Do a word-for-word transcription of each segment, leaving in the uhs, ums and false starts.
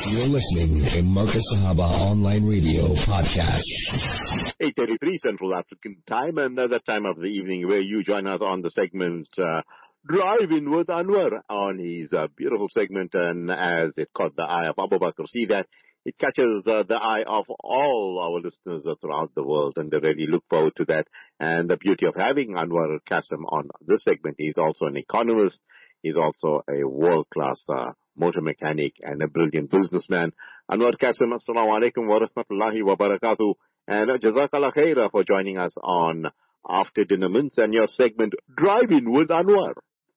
You're listening to Marcus Sahaba Online Radio Podcast. eight thirty-three Central African Time, another time of the evening where you join us on the segment uh, Driving with Anwar on his uh, beautiful segment. And as it caught the eye of Abu Bakr, see that it catches uh, the eye of all our listeners throughout the world, and they really look forward to that. And the beauty of having Anwar Qasim on this segment, he's also an economist. He's also a world-class uh, motor mechanic and a brilliant businessman. Anwar Qasim, assalamu alaikum wa rahmatullahi wa barakatuh. And uh, jazakallah khairah for joining us on After Dinner Mints and your segment, Driving with Anwar.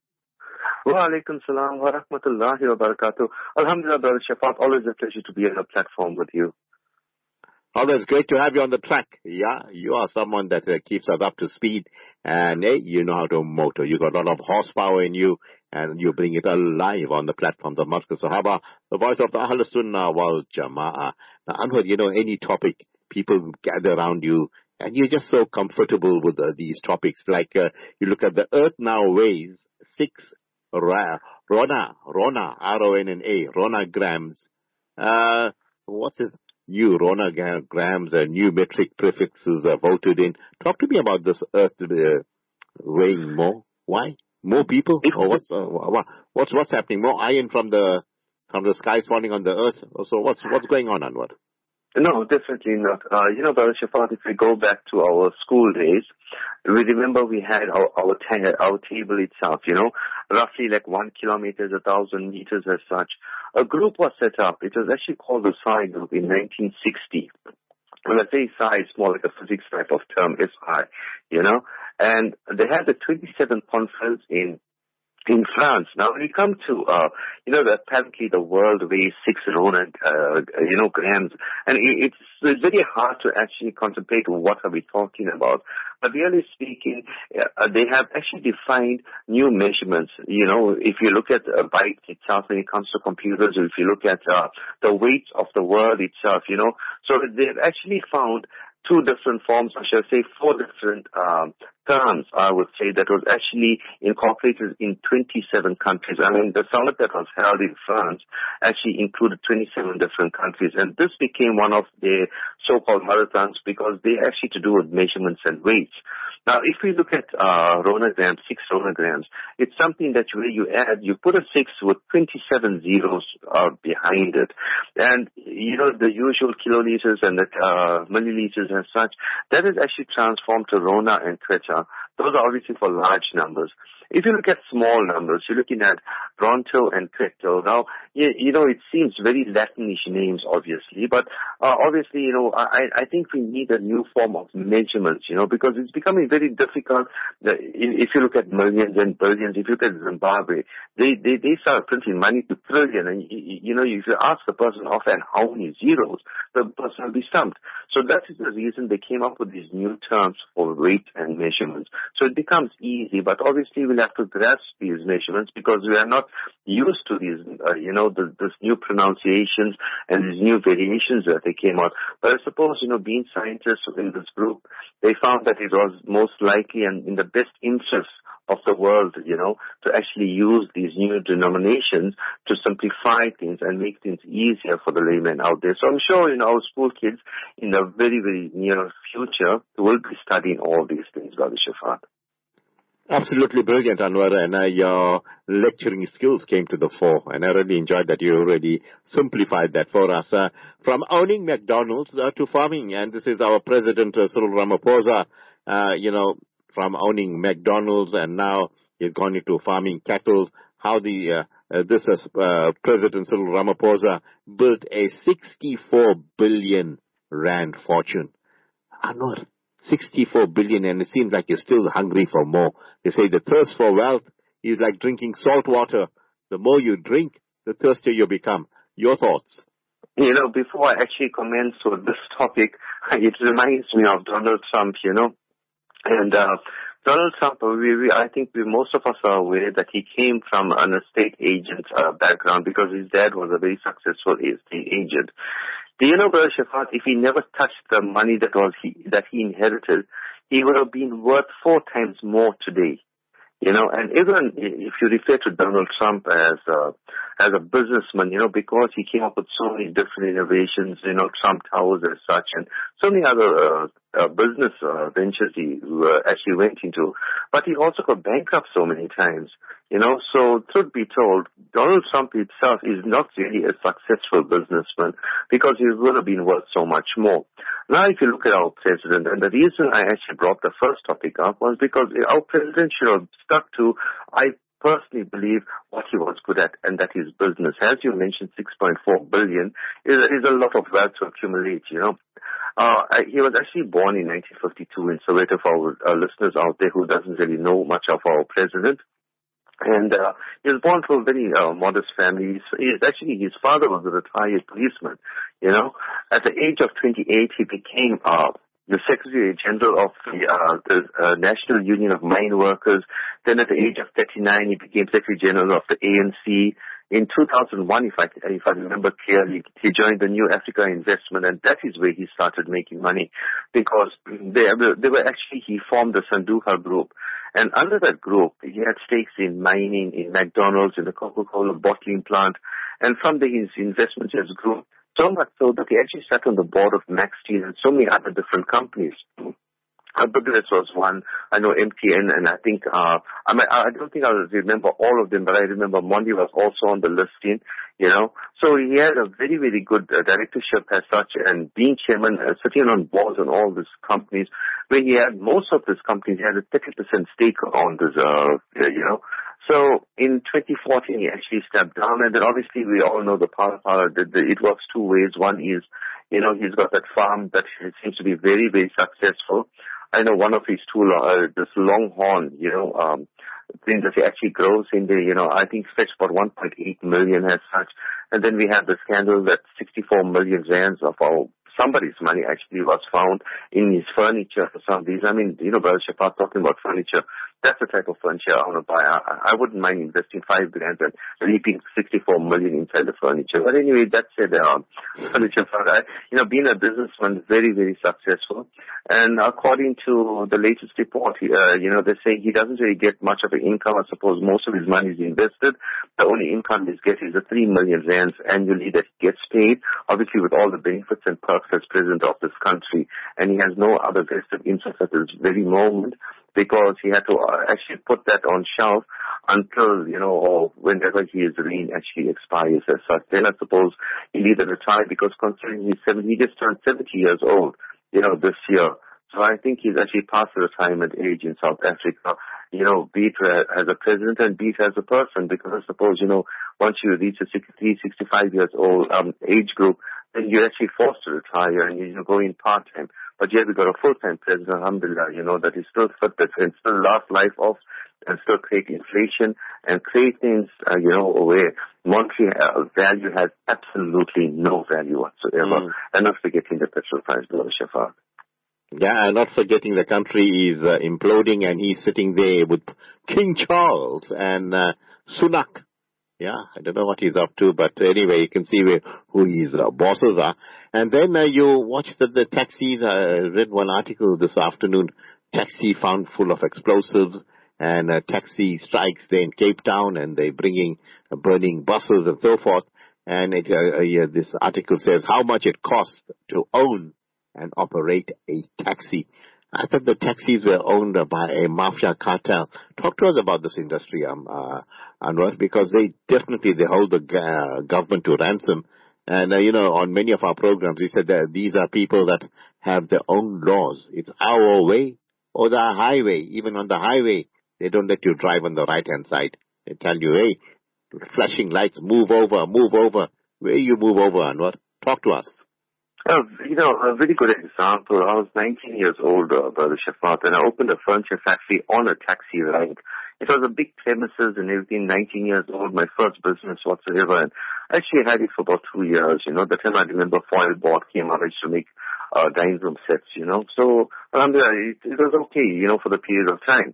Wa alaikum salam wa rahmatullahi wa barakatuh. Alhamdulillah, Brother Shafat, always a pleasure to be on the platform with you. Always great to have you on the track. Yeah, you are someone that uh, keeps us up to speed, and hey, you know how to motor. You got a lot of horsepower in you, and you bring it alive on the platform of Marcus Sahaba, the voice of the Ahl Sunnah wal Jama'ah. Now, Anwar, you know, any topic, people gather around you, and you're just so comfortable with uh, these topics. Like uh, you look at the Earth now weighs six ra- Rona, Rona, R O N N A, Rona grams. Uh, what's his new Rona grams and new metric prefixes are voted in? Talk to me about this Earth uh, weighing more. Why? More people? Or what's uh, what's what's happening? More iron from the from the skies falling on the Earth? So what's what's going on, Anwar? No, definitely not. Uh, you know, Brother Shafat, if we go back to our school days, we remember we had our our, ta- our table itself, you know, roughly like one kilometer, a thousand meters as such. A group was set up. It was actually called the Psi Group in nineteen sixty. When I say Psi, it's more like a physics type of term, S I, you know. And they had the twenty-seventh conference in in France. Now, when you come to, uh, you know, that apparently the world weighs six Rona, uh, you know, grams, and it's, it's very hard to actually contemplate what are we talking about. But really speaking, uh, they have actually defined new measurements. You know, if you look at a byte itself when it comes to computers, or if you look at uh, the weight of the world itself, you know, so they've actually found two different forms, I shall say four different um, terms, I would say, that was actually incorporated in twenty-seven countries. I mean, the summit that was held in France actually included twenty-seven different countries, and this became one of their so-called marathons because they actually to do with measurements and weights. Now, if we look at uh, ronograms, six ronograms, it's something that where you add, you put a six with twenty-seven zeros uh, behind it. And, you know, the usual kiloliters and the uh, milliliters and such, that is actually transformed to rona and quetta. Those are obviously for large numbers. If you look at small numbers, you're looking at Ronto and Queto. Now, you, you know, it seems very Latinish names, obviously, but uh, obviously, you know, I, I think we need a new form of measurements, you know, because it's becoming very difficult. If you look at millions and billions, if you look at Zimbabwe, they, they, they start printing money to trillion, and, you know, if you ask the person offhand how many zeros, the person will be stumped. So that is the reason they came up with these new terms for weight and measurements. So it becomes easy, but obviously we'll have to grasp these measurements because we are not used to these, uh, you know, the, this new pronunciations and these new variations that they came out. But I suppose, you know, being scientists in this group, they found that it was most likely and in the best interest of the world, you know, to actually use these new denominations to simplify things and make things easier for the layman out there. So I'm sure, you know, our school kids in the very, very near future will be studying all these things, Brother Shafat. Absolutely brilliant, Anwar, and uh, your lecturing skills came to the fore, and I really enjoyed that you already simplified that for us. Uh, from owning McDonald's uh, to farming, and this is our President, uh, Cyril Ramaphosa, uh, you know, from owning McDonald's, and now he's gone into farming cattle, how the uh, uh, this uh, President Cyril Ramaphosa built a sixty-four billion rand fortune. Anwar, sixty-four billion, and it seems like you're still hungry for more. They say the thirst for wealth is like drinking salt water. The more you drink, the thirstier you become. Your thoughts? You know, before I actually commence on this topic, it reminds me of Donald Trump, you know. And uh, Donald Trump, we, we, I think we, most of us are aware that he came from an estate agent uh, background because his dad was a very successful estate agent. Do you know, Brother Shafat, if he never touched the money that was he, that he inherited, he would have been worth four times more today. You know, and even if you refer to Donald Trump as a, as a businessman, you know, because he came up with so many different innovations, you know, Trump Towers as such, and so many other uh, uh, business uh, ventures he uh, actually went into. But he also got bankrupt so many times, you know. So, truth be told, Donald Trump himself is not really a successful businessman because he would have been worth so much more. Now, if you look at our president, and the reason I actually brought the first topic up was because our president should have stuck to, I personally believe, what he was good at, and that is business. As you mentioned, six point four billion is, is a lot of wealth to accumulate, you know. Uh, he was actually born in nineteen fifty-two in Soweto, for our uh, listeners out there who doesn't really know much of our president. And uh, he was born to a very uh, modest family. He is actually, his father was a retired policeman, you know. At the age of twenty-eight, he became uh, the Secretary General of the, uh, the uh, National Union of Mine Workers. Then at the age of thirty-nine, he became Secretary General of the A N C. In two thousand one, if I, if I remember clearly, he joined the New Africa Investment, and that is where he started making money, because they, they were actually, he formed the Sanduha Group. And under that group, he had stakes in mining, in McDonald's, in the Coca-Cola bottling plant, and from there his investments has grown so much so that he actually sat on the board of Max Steel and so many other different companies. Bangladesh was one. I know M T N, and I think uh, I mean, I don't think I remember all of them, but I remember Mondi was also on the listing. You know, so he had a very, very good uh, directorship as such, and being chairman, uh, sitting on boards on all these companies, where he had most of these companies, he had a thirty percent stake on this. Uh, you know, so in twenty fourteen he actually stepped down, and then obviously we all know the Phala Phala. The, the, it works two ways. One is, you know, he's got that farm that seems to be very, very successful. I know one of his two, uh, this Longhorn, you know, um, things that he actually grows in there, you know, I think fetched about one point eight million as such. And then we have the scandal that sixty-four million rands of our, somebody's money actually was found in his furniture for some reason. I mean, you know, Brother Shafat, talking about furniture, that's the type of furniture I want to buy. I, I wouldn't mind investing five grand and leaping sixty-four million inside the furniture. But anyway, that's it. Um, furniture, I, you know, being a businessman, very, very successful. And according to the latest report, uh, you know, they're saying he doesn't really get much of an income. I suppose most of his money is invested. The only income he's getting is the three million rands annually that he gets paid, obviously with all the benefits and perks as president of this country. And he has no other vested interest at this very moment, because he had to actually put that on shelf until, you know, or whenever his reign actually expires as such. Then I suppose he'll either retire, because considering he's seventy, he just turned seventy years old, you know, this year. So I think he's actually past the retirement age in South Africa, you know, be it as a president and be it as a person, because I suppose, you know, once you reach the sixty, sixty-five years old um, age group, then you're actually forced to retire and you know, go in part-time. But yet we got a full-time president, alhamdulillah, you know, that is still fit, that can still last life off and still create inflation and create things, uh, you know, where monetary uh, value has absolutely no value whatsoever. Mm. And not forgetting the petrol price, Brother Shafat. Yeah, and not forgetting the country is uh, imploding, and he's sitting there with King Charles and uh, Sunak. Yeah, I don't know what he's up to, but anyway, you can see where, who his uh, bosses are. And then uh, you watch the, the taxis. I uh, read one article this afternoon, taxi found full of explosives, and uh, taxi strikes there in Cape Town, and they're bringing, uh, burning buses and so forth. And it, uh, uh, yeah, this article says how much it costs to own and operate a taxi. I thought the taxis were owned by a mafia cartel. Talk to us about this industry, um, uh, Anwar, because they definitely, they hold the uh, government to ransom. And, uh, you know, on many of our programs, we said that these are people that have their own laws. It's our way or the highway. Even on the highway, they don't let you drive on the right-hand side. They tell you, hey, flashing lights, move over, move over. Where you move over, Anwar? Talk to us. Uh, you know, a very good example. I was nineteen years old, uh, Brother Shafat, and I opened a furniture factory on a taxi rank. It was a big premises and everything, nineteen years old, my first business whatsoever. And I actually had it for about two years, you know. The time I remember foil board came out, I used to make uh, dining room sets, you know. So, alhamdulillah, it, it was okay, you know, for the period of time.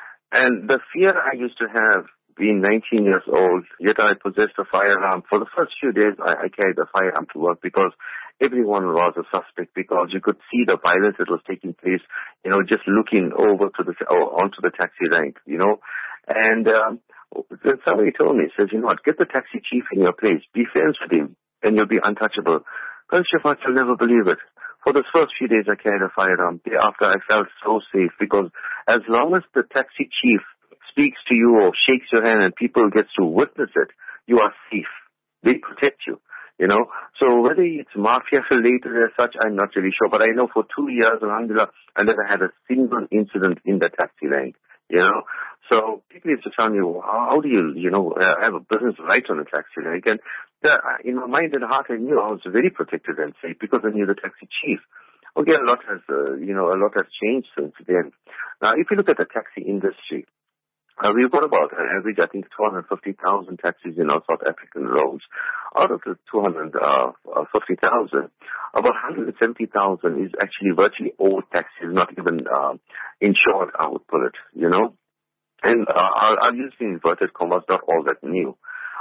And the fear I used to have, being nineteen years old, yet I possessed a firearm. For the first few days, I, I carried the firearm to work because everyone was a suspect, because you could see the violence that was taking place, you know, just looking over to the, or onto the taxi rank, you know. And um, then somebody told me, says, you know what, get the taxi chief in your place, be friends with him, and you'll be untouchable. Well, Shafat, you'll never believe it. For those first few days I carried a firearm. Thereafter I felt so safe, because as long as the taxi chief speaks to you or shakes your hand and people get to witness it, you are safe. They protect you, you know. So whether it's mafia related as such, I'm not really sure. But I know for two years, alhamdulillah, I never had a single incident in the taxi rank, you know. So people used to tell me, well, how do you, you know, have a business right on a taxi rank? And uh, in my mind and heart, I knew I was very protected and safe because I knew the taxi chief. Okay, a lot has, uh, you know, a lot has changed since then. Now, if you look at the taxi industry, Uh, we've got about an average, I think, two hundred fifty thousand taxis in our South African roads. Out of the two hundred fifty thousand, about one hundred seventy thousand is actually virtually old taxis, not even uh, insured, I would put it, you know. And uh, I'll, I'll use the inverted commas, not all that new.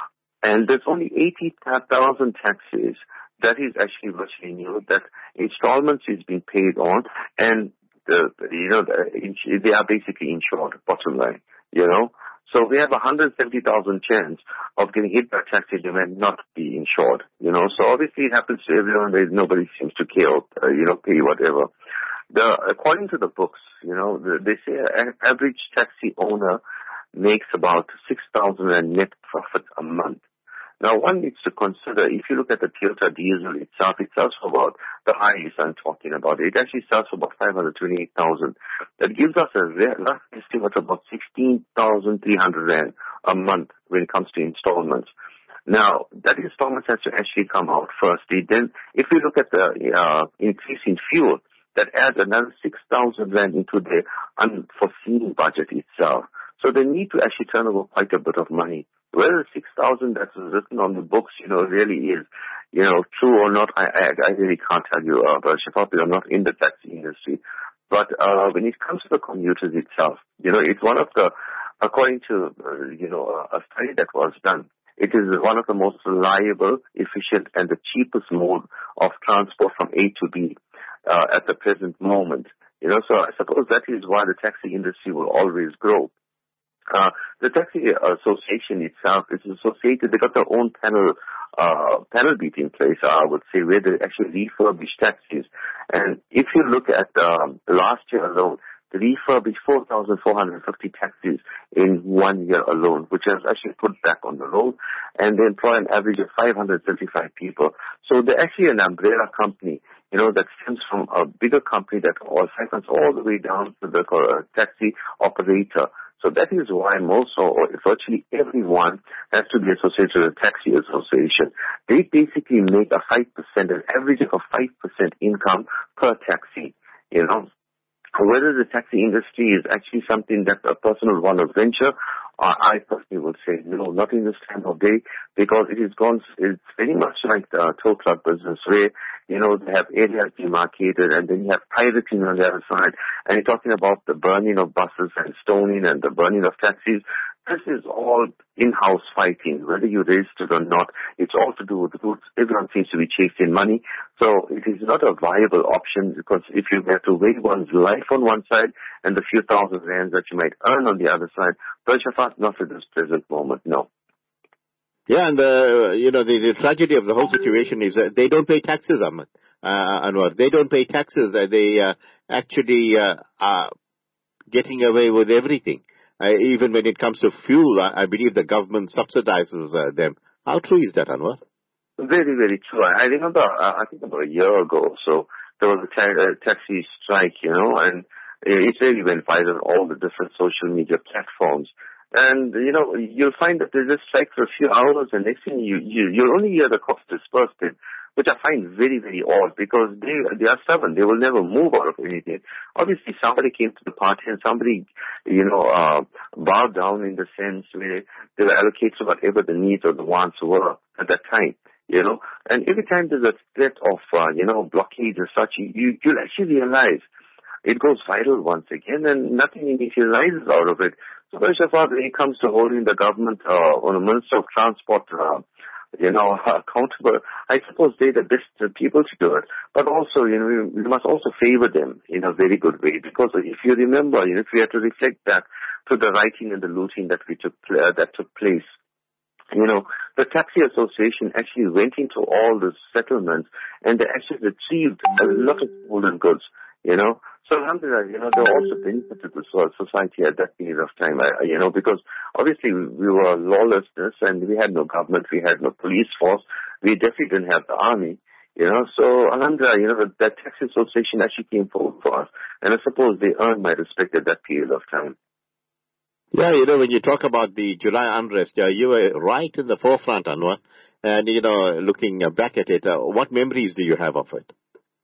And there's only eighty thousand taxis that is actually virtually new, that installments is being paid on, and, the, you know, the, they are basically insured, bottom line. You know, so we have a one hundred seventy thousand chance of getting hit by a taxi and not be insured. You know, so obviously it happens to everyone. There's nobody seems to care, uh, you know, pay whatever. The according to the books, you know, the, they say an average taxi owner makes about six thousand rand net profit a month. Now, one needs to consider, if you look at the Toyota diesel itself, it sells for about, the highest I'm talking about, it actually sells for about five hundred twenty-eight thousand. That gives us a rough estimate of about sixteen thousand three hundred rand a month when it comes to installments. Now, that installment has to actually come out firstly. Then, if we look at the uh, increase in fuel, that adds another six thousand rand into the unforeseen budget itself. So they need to actually turn over quite a bit of money. Whether six thousand that is written on the books, you know, really is, you know, true or not, I I, I really can't tell you, uh, but Shafat, I'm not in the taxi industry. But uh, when it comes to the commuters itself, you know, it's one of the, according to, uh, you know, a study that was done, it is one of the most reliable, efficient, and the cheapest mode of transport from A to B uh, at the present moment. You know, so I suppose that is why the taxi industry will always grow. Uh, the Taxi Association itself is associated, they got their own panel, uh, panel beat in place, I would say, where they actually refurbish taxis. And if you look at, um, last year alone, they refurbished four thousand four hundred fifty taxis in one year alone, which has actually put back on the road, and they employ an average of five hundred seventy-five people. So they're actually an umbrella company, you know, that stems from a bigger company that all cycles all the way down to the uh, taxi operator. So that is why most or virtually everyone has to be associated with the Taxi Association. They basically make a five percent, an average of a five percent income per taxi, you know. Whether the taxi industry is actually something that a person would want to venture, uh, I personally would say no, not in this time of day, because it is gone, it's very much like the tow club business where, you know, they have areas demarcated and then you have pirating on the other side. And you're talking about the burning of buses and stoning and the burning of taxis. This is all in-house fighting, whether you register or not. It's all to do with the goods. Everyone seems to be chasing money. So it is not a viable option, because if you have to weigh one's life on one side and the few thousand rands that you might earn on the other side, but Shafat, not at this present moment, no. Yeah, and the, you know, the, the tragedy of the whole situation is that they don't pay taxes, Ahmed, uh, Anwar. They don't pay taxes. Uh, they uh, actually uh, are getting away with everything. Uh, even when it comes to fuel, I, I believe the government subsidizes uh, them. How true is that, Anwar? Very, very true. I remember, uh, I think about a year ago or so, there was a ta- uh, taxi strike, you know, and it really went viral on all the different social media platforms. And, you know, you'll find that they just strike for a few hours, and next thing you, you, you'll only hear the cops dispersed it, which I find very, very odd, because they, they are stubborn. They will never move out of anything. Obviously, somebody came to the party and somebody, you know, uh, bowed down in the sense where they were allocated to whatever the needs or the wants were at that time, you know. And every time there's a threat of, uh, you know, blockade or such, you, you'll actually realize it goes viral once again, and nothing materializes out of it. So, Shafat, when it comes to holding the government uh, on a Minister of Transport uh, you know, accountable, I suppose they're the best people to do it. But also, you know, we, we must also favor them in a very good way, because if you remember, you know, if we have to reflect back to the rioting and the looting that we took uh, that took place, you know, the Taxi Association actually went into all the settlements and they actually retrieved a lot of stolen goods, you know. So, alhamdulillah, you know, they also benefited the society at that period of time, uh, you know, because obviously we were lawlessness and we had no government, we had no police force, we definitely didn't have the army, you know. So, alhamdulillah, you know, that, that Taxi Association actually came forward for us, and I suppose they earned my respect at that period of time. Yeah, you know, when you talk about the July unrest, uh, you were right in the forefront, Anwar. And, you know, looking back at it, uh, what memories do you have of it?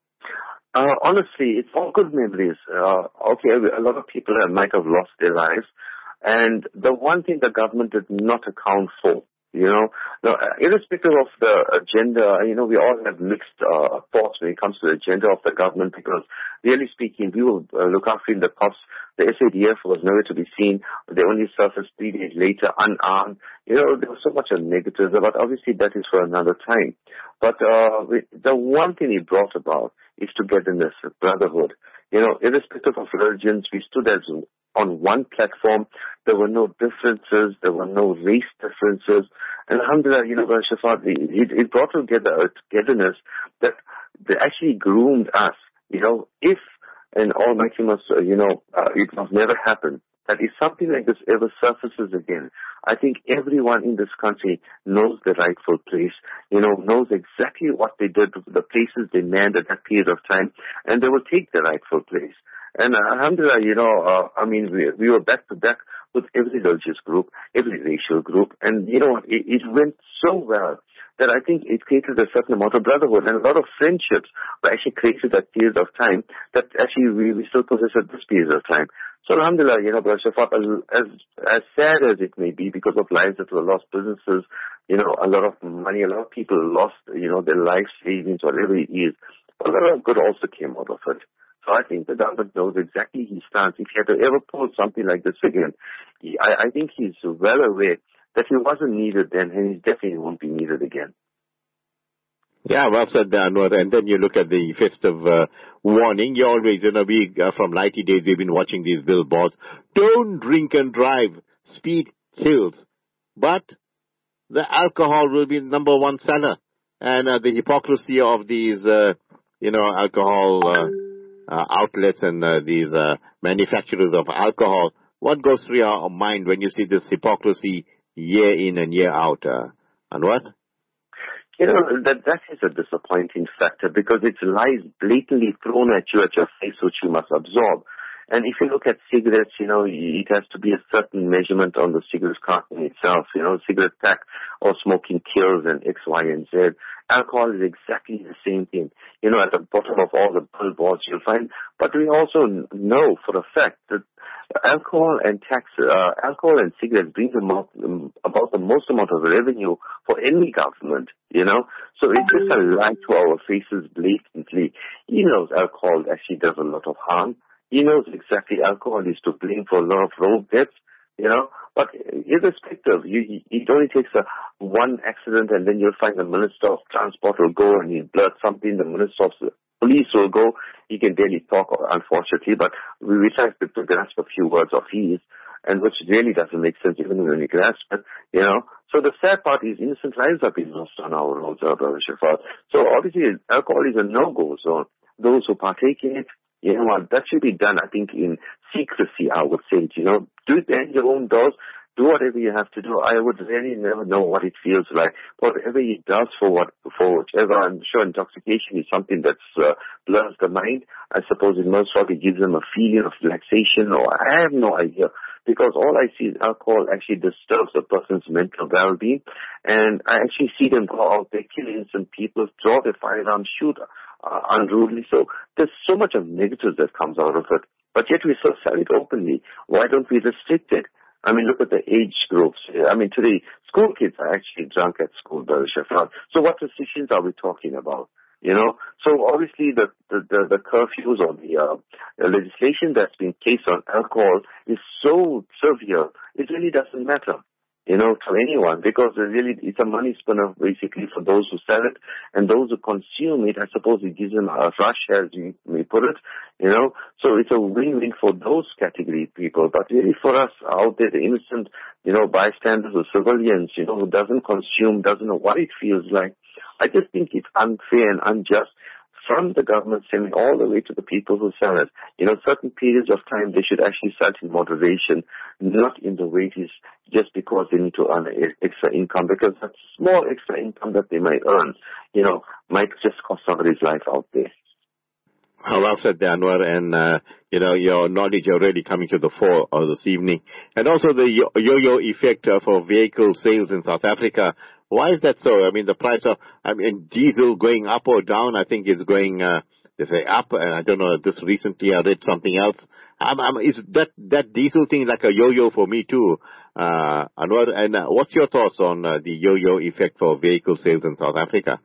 Uh, honestly, it's all good memories. Uh, okay, a lot of people might have lost their lives. And the one thing the government did not account for, you know, now, irrespective of the agenda, you know, we all have mixed uh, thoughts when it comes to the agenda of the government, because really speaking, we will uh, look after the cops. The S A D F was nowhere to be seen. They only surfaced three days later, unarmed. You know, there was so much of negatives, but obviously that is for another time. But uh, we, the one thing it brought about is togetherness, brotherhood. You know, irrespective of religions, we stood as on one platform. There were no differences. There were no race differences. And alhamdulillah, you know, Shafat, it, it brought together a togetherness that they actually groomed us. You know, if and Almighty must, uh, you know, uh, it must never happen, that if something like this ever surfaces again, I think everyone in this country knows the rightful place, you know, knows exactly what they did, the places they manned at that period of time, and they will take the rightful place. And uh, alhamdulillah, you know, uh, I mean, we, we were back to back with every religious group, every racial group, and, you know, it, it went so well that I think it created a certain amount of brotherhood, and a lot of friendships were actually created at periods of time that actually we, we still possess at this period of time. So alhamdulillah, you know, Brother Shafat, as, as sad as it may be because of lives that were lost, businesses, you know, a lot of money, a lot of people lost, you know, their life savings, whatever it is, a lot of good also came out of it. So I think the government knows exactly his stance. If he had to ever pull something like this again, he, I, I think he's well aware that he wasn't needed then, and he definitely won't be needed again. Yeah, well said, Anwar. And then you look at the festive uh, warning. You always, you know, we, uh, from Lighty days, we've been watching these billboards. Don't drink and drive. Speed kills. But the alcohol will be number one seller. And uh, the hypocrisy of these, uh, you know, alcohol uh, uh, outlets and uh, these uh, manufacturers of alcohol. What goes through your mind when you see this hypocrisy year in and year out, uh, Anwar? You know, that that is a disappointing factor, because it's lies blatantly thrown at you at your face, which you must absorb. And if you look at cigarettes, you know, it has to be a certain measurement on the cigarette carton itself. You know, cigarette pack or smoking kills and X, Y, and Z. Alcohol is exactly the same thing. You know, at the bottom of all the billboards you'll find. But we also know for a fact that alcohol and tax, uh, alcohol and cigarettes bring about, um, about the most amount of revenue for any government, you know. So it's just a lie to our faces blatantly. He knows alcohol actually does a lot of harm. He knows exactly alcohol is to blame for a lot of road deaths, you know. But irrespective, you, it only takes a one accident, and then you'll find the Minister of Transport will go and he'll blurt something. The Minister of Police will go. He can barely talk, unfortunately, but we, we try to, to grasp a few words of his, and which really doesn't make sense even when you grasp it, you know. So the sad part is innocent lives have been lost on our roads, Brother Shafat. So obviously alcohol is a no-go zone. Those who partake in it, you know what, that should be done, I think, in secrecy, I would say. You know, do it behind your own doors. Do whatever you have to do. I would really never know what it feels like. Whatever he does for what, for whichever, I'm sure intoxication is something that uh, blurs the mind. I suppose it most probably gives them a feeling of relaxation, or I have no idea. Because all I see is alcohol actually disturbs a person's mental well-being. And I actually see them go out there, kill innocent people, draw their firearms, shoot uh, unruly. So there's so much of negatives that comes out of it. But yet we still sell it openly. Why don't we restrict it? I mean, look at the age groups. I mean, today, school kids are actually drunk at school, Brother Shafat. So what restrictions are we talking about? You know, so obviously the, the, the, the curfews or the, uh, the legislation that's been placed on alcohol is so severe, it really doesn't matter. you know, to anyone, because really it's a money spinner basically for those who sell it, and those who consume it, I suppose it gives them a rush, as you may put it, you know. So it's a win-win for those category people, but really for us out there, the innocent, you know, bystanders or civilians, you know, who doesn't consume, doesn't know what it feels like, I just think it's unfair and unjust from the government sending all the way to the people who sell it. You know, certain periods of time they should actually sell it in moderation, not in the wages, just because they need to earn extra income, because that small extra income that they might earn, you know, might just cost somebody's life out there. Well said there, Anwar, and, uh, you know, your knowledge already coming to the fore uh, this evening. And also the yo- yo-yo effect uh, for vehicle sales in South Africa. Why is that so? I mean, the price of, I mean, diesel going up or down, I think is going, uh, they say up, and I don't know, this recently I read something else. Um, um, is that, that diesel thing like a yo-yo for me too, uh, Anwar? And uh, what's your thoughts on uh, the yo-yo effect for vehicle sales in South Africa?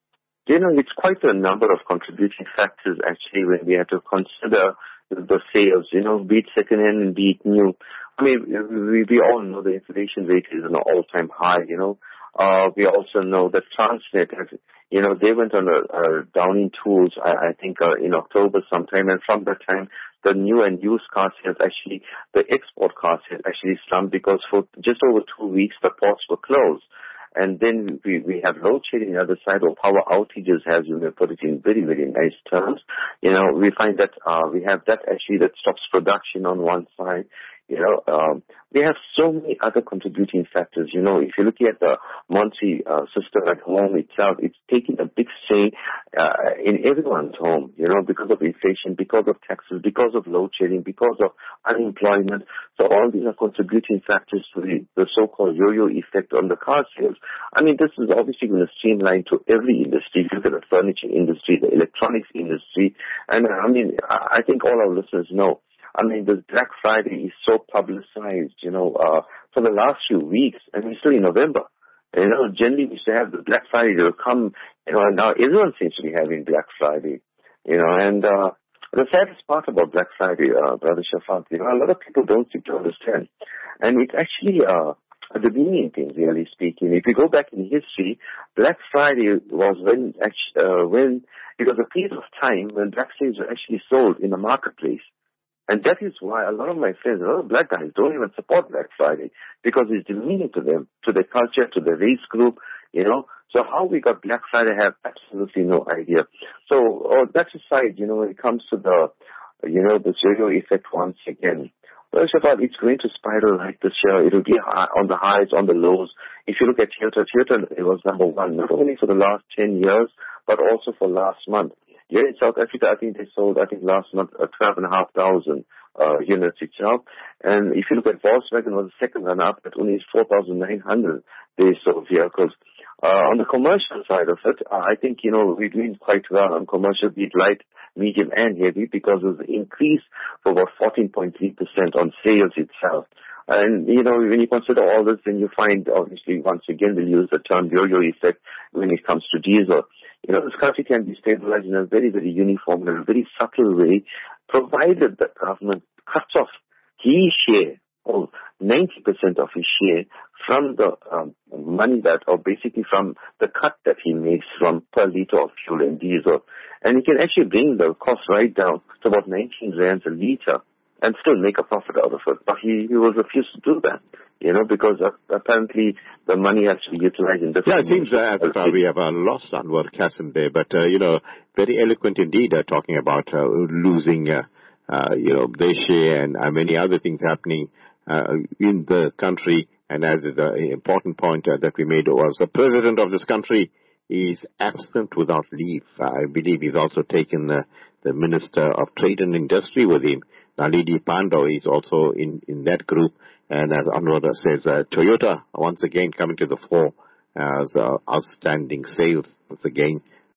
You know, it's quite a number of contributing factors actually when we have to consider the sales, you know, be it second-hand and be it new. I mean, we, we all know the inflation rate is an all-time high, you know. Uh, we also know that Transnet has, you know, they went on a, a downing tools, I, I think, uh, in October sometime, and from that time, the new and used car sales actually, the export car sales actually slumped because for just over two weeks, the ports were closed. And then we, we have load shedding on the other side, or power outages, as you may put it in very, very nice terms. You know, we find that uh, we have that actually that stops production on one side. You know, um, we have so many other contributing factors. You know, if you're looking at the monthly uh, system at home itself, it's taking a big strain uh, in everyone's home, you know, because of inflation, because of taxes, because of load shedding, because of unemployment. So all these are contributing factors to the, the so-called yo-yo effect on the car sales. I mean, this is obviously going to streamline to every industry. If you look at the furniture industry, the electronics industry, and uh, I mean, I, I think all our listeners know. I mean, the Black Friday is so publicized, you know, uh, for the last few weeks, and we're still in November. You know, generally we used to have the Black Friday to come, you know, and now everyone seems to be having Black Friday, you know, and, uh, the saddest part about Black Friday, uh, Brother Shafat, you know, a lot of people don't seem to understand. And it's actually, uh, a demeaning thing, really speaking. If you go back in history, Black Friday was when, actually, uh, when, it was a period of time when black slaves were actually sold in the marketplace. And that is why a lot of my friends, a lot of black guys don't even support Black Friday, because it's demeaning to them, to their culture, to their race group, you know. So how we got Black Friday, I have absolutely no idea. So oh, that aside, you know, when it comes to the, you know, the yo-yo effect once again, first of all, it's going to spiral like this year. It will be high, on the highs, on the lows. If you look at Toyota, Toyota, it was number one, not only for the last ten years, but also for last month. Here in South Africa, I think they sold, I think last month, uh, twelve and a half thousand uh, units itself. And if you look at Volkswagen, was the second runner-up at only four thousand nine hundred they sold vehicles. Uh, on the commercial side of it, uh, I think, you know, we're doing quite well on commercial, be it light, medium, and heavy, because there's an increase for about fourteen point three percent on sales itself. And, you know, when you consider all this, then you find, obviously, once again, we'll use the term yo-yo effect when it comes to diesel. You know, this country can be stabilized in a very, very uniform and a very subtle way, provided the government cuts off his share, or ninety percent of his share, from the um, money that, or basically from the cut that he makes from per liter of fuel and diesel. And he can actually bring the cost right down to about nineteen rands a liter and still make a profit out of it. But he, he will refuse to do that, you know, because uh, apparently the money has to be utilized in different... Yeah, it seems uh, as if uh, we have uh, lost Anwar Kasim there, but, uh, you know, very eloquent indeed uh, talking about uh, losing, uh, uh, you know, their share and uh, many other things happening uh, in the country. And as the important point uh, that we made was the president of this country is absent without leave. I believe he's also taken uh, the Minister of Trade and Industry with him. Naledi Pandor is also in, in that group. And as Anwar says, uh, Toyota once again coming to the fore as uh, outstanding sales once again.